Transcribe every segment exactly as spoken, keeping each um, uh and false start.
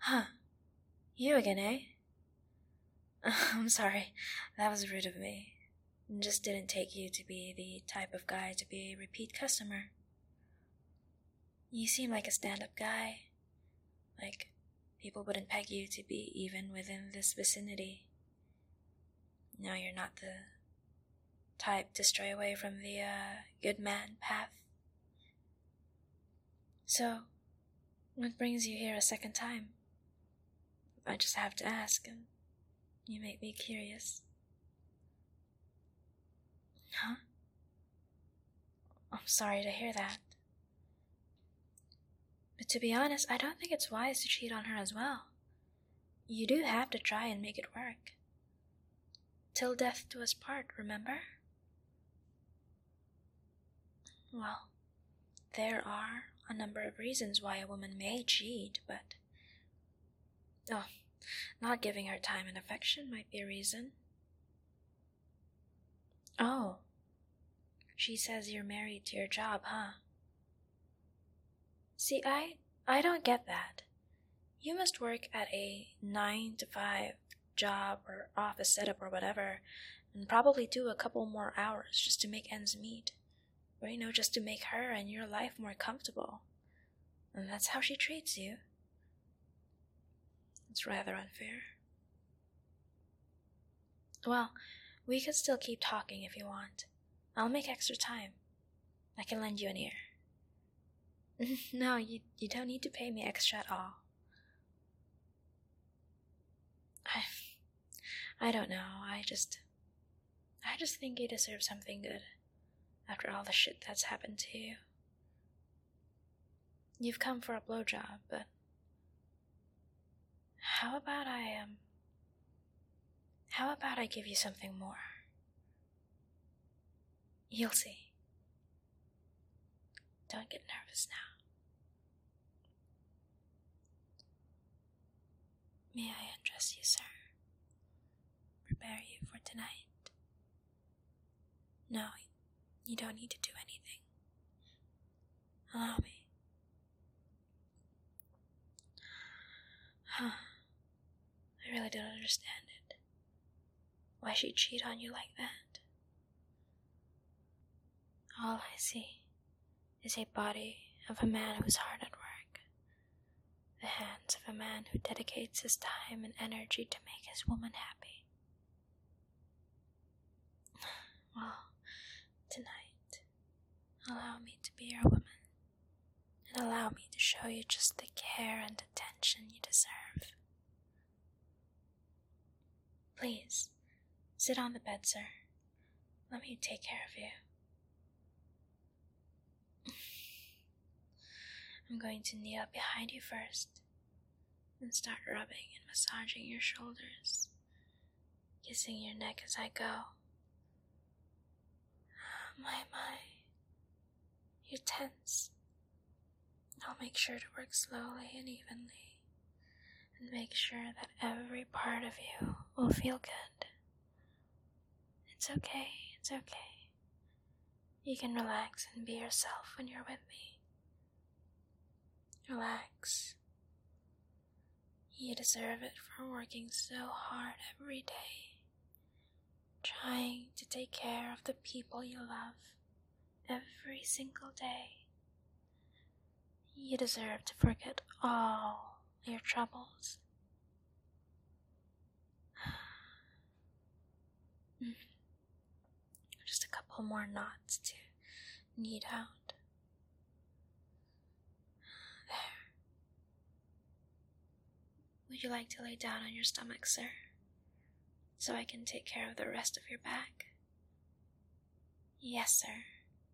Huh. You again, eh? I'm sorry. That was rude of me. Just didn't take you to be the type of guy to be a repeat customer. You seem like a stand-up guy. Like, people wouldn't peg you to be even within this vicinity. No, you're not the type to stray away from the, uh, good man path. So, what brings you here a second time? I just have to ask, and you make me curious. Huh? I'm sorry to hear that. But to be honest, I don't think it's wise to cheat on her as well. You do have to try and make it work. Till death do us part, remember? Well, there are a number of reasons why a woman may cheat, but... Oh, not giving her time and affection might be a reason. Oh, she says you're married to your job, huh? See, I, I don't get that. You must work at a nine to five job or office setup or whatever, and probably do a couple more hours just to make ends meet. Or, you know, just to make her and your life more comfortable. And that's how she treats you. It's rather unfair. Well, we could still keep talking if you want. I'll make extra time. I can lend you an ear. No, you, you don't need to pay me extra at all. I, I don't know, I just... I just think you deserve something good, after all the shit that's happened to you. You've come for a blowjob, but... How about I, um... How about I give you something more? You'll see. Don't get nervous now. May I undress you, sir? Prepare you for tonight? No, you don't need to do anything. Allow me. Huh. I really don't understand it. Why she'd cheat on you like that? All I see is a body of a man who's hard at work. The hands of a man who dedicates his time and energy to make his woman happy. Well, tonight, allow me to be your woman, and allow me to show you just the care and attention you deserve. Please, sit on the bed, sir. Let me take care of you. I'm going to kneel behind you first, and start rubbing and massaging your shoulders, kissing your neck as I go. My, my, you're tense. I'll make sure to work slowly and evenly, and make sure that every part of you will feel good. It's okay, it's okay. You can relax and be yourself when you're with me. Relax. You deserve it for working so hard every day, trying to take care of the people you love every single day. You deserve to forget all your troubles. Just a couple more knots to knead out. Would you like to lay down on your stomach, sir? So I can take care of the rest of your back? Yes, sir.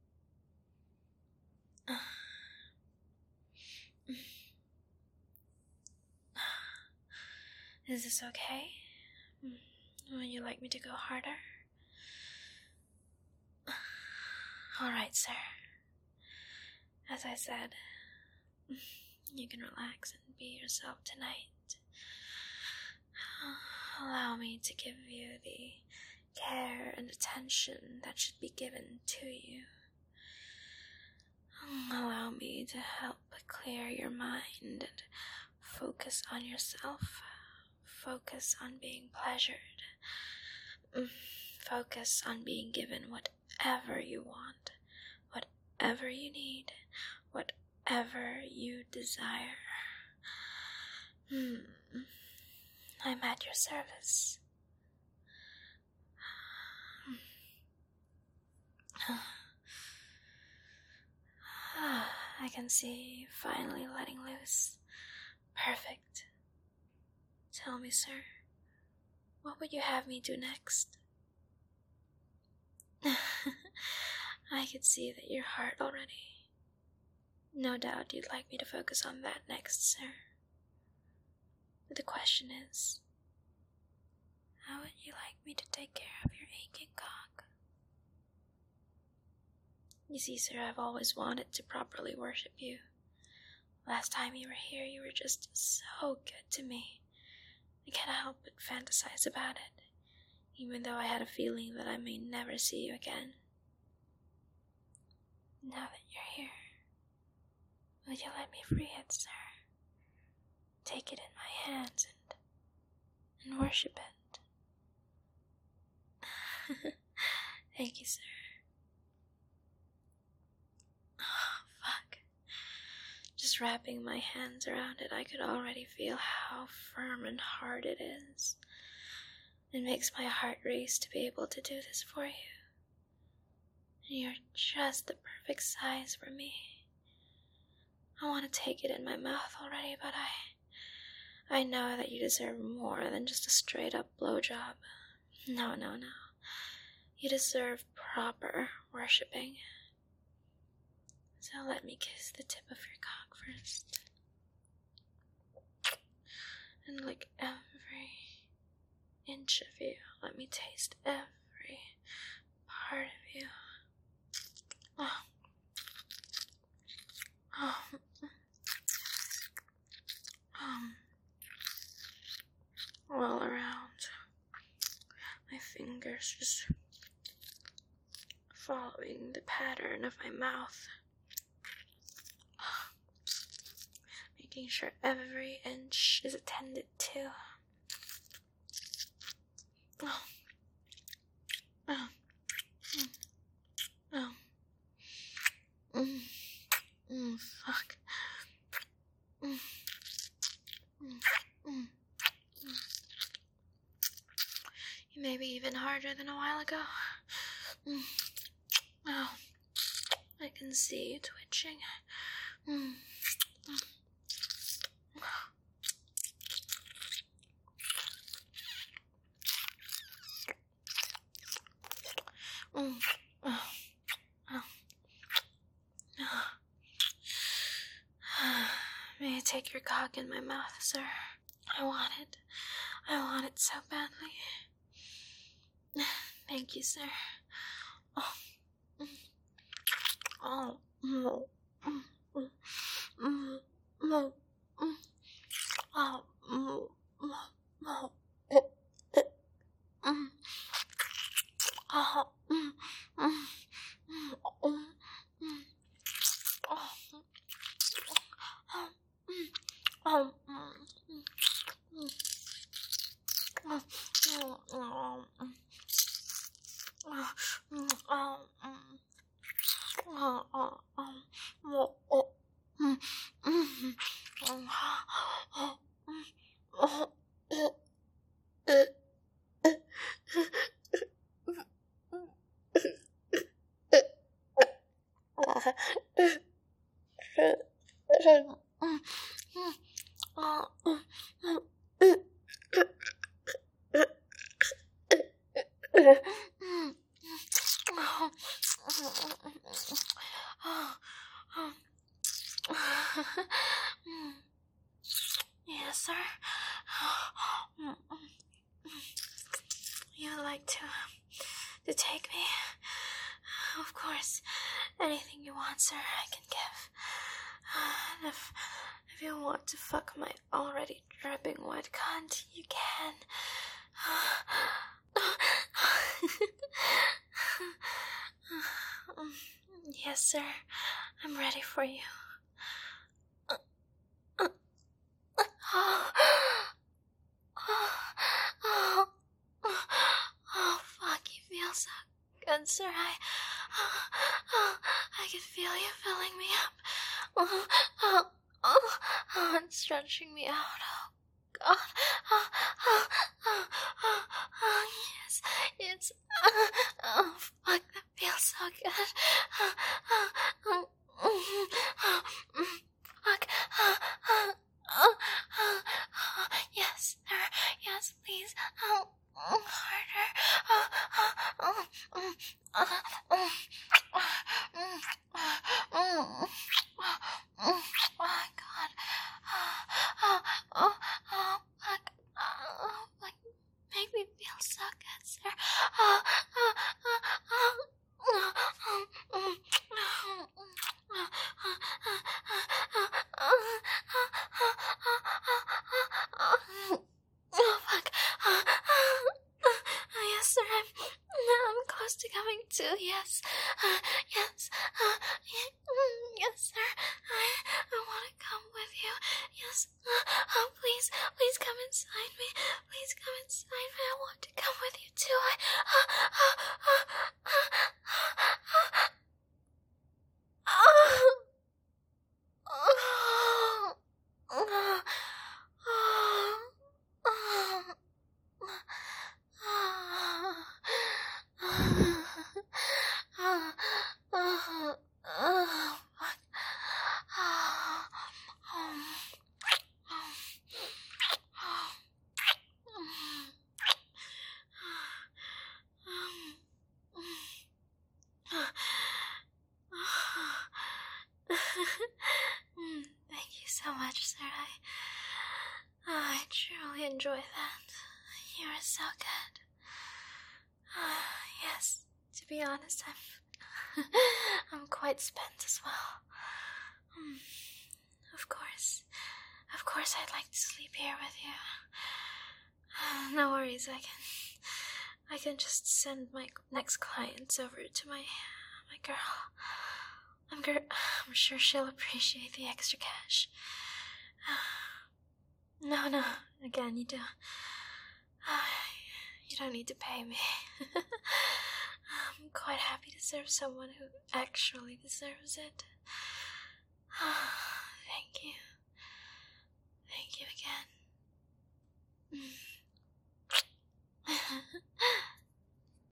Is this okay? Would you like me to go harder? Alright, sir. As I said, you can relax and be yourself tonight. Allow me to give you the care and attention that should be given to you. Allow me to help clear your mind and focus on yourself. Focus on being pleasured. Focus on being given whatever you want, whatever you need, whatever you desire. Hmm. I'm at your service. I can see you finally letting loose. Perfect. Tell me, sir, what would you have me do next? I could see that your heart already. No doubt you'd like me to focus on that next, sir. But the question is, how would you like me to take care of your aching cock? You see, sir, I've always wanted to properly worship you. Last time you were here, you were just so good to me. I can't help but fantasize about it, even though I had a feeling that I may never see you again. Now that you're here, would you let me free it, sir? Take it in my hands and, and worship it. Thank you, sir. Oh, fuck. Just wrapping my hands around it, I could already feel how firm and hard it is. It makes my heart race to be able to do this for you. You're just the perfect size for me. I want to take it in my mouth already, but I... I know that you deserve more than just a straight-up blowjob. No, no, no. You deserve proper worshipping. So let me kiss the tip of your cock first. And like every inch of you, let me taste every part of you. Oh. Oh. Um. All around. My fingers just following the pattern of my mouth. Making sure every inch is attended to. Oh. Oh. Mm. Oh. Mm. Mm, fuck. Mm. Mm. Mm. Mm. You may be even harder than a while ago. Mm. Oh. I can see you twitching. Mm. Mm. Mm. Oh. Oh. Oh. May I take your cock in my mouth, sir? I want it. I want it so badly. Thank you, sir. Oh. Oh. Oh. Oh. Oh. Oh. Oh. Oh. Oh. Oh, mm, mm, mm, oh, mm, oh, oh, mm, oh, mm, mm, oh, oh, oh, mm, oh, mm, oh, mm, oh, oh, oh, oh, oh, mm, mm, oh, oh, mm, oh, oh, uh, Yes, sir. You'd like to, to take me? Of course. Anything you want, sir, I can give. And if, if you want to fuck my already dripping wet cunt, you can. Yes, sir. I'm ready for you. so good, sir. I, oh, oh, I can feel you filling me up. Oh, oh, oh, oh, and stretching me out. Oh, God. Oh, oh, oh, oh, oh, yes, it's, oh, oh, fuck, that feels so good. Oh, oh, oh, oh, oh, oh, fuck. Oh, oh, oh, oh, oh, yes, sir. Yes, please. Oh, oh, harder. Oh, oh, oh, oh, oh, oh, oh, oh, oh, oh, God. Oh, oh, oh, oh, fuck. Oh, like, make me feel so good, sir. Oh, oh, oh, oh, oh, oh, oh, oh, fuck. Yes, sir. I'm, I'm close to coming to. Yes. Uh, yes. Uh, yes, sir. I, I want to come with you. Yes. Uh, oh, please. Please come inside me. Please come inside me. I want to come with you, too. I, uh, uh, uh, uh, uh, uh, oh, oh, oh, thank you so much, sir. I, I truly enjoy that. You are so good. Uh, yes, to be honest, I'm, I'm quite spent as well. Mm, of course, of course, I'd like to sleep here with you. Uh, no worries, I can, I can just send my next clients over to my, my girl. I'm, gr- I'm sure she'll appreciate the extra cash. Uh, no, no, again, you don't. Uh, you don't need to pay me. I'm quite happy to serve someone who actually deserves it. Thank you. Thank you again.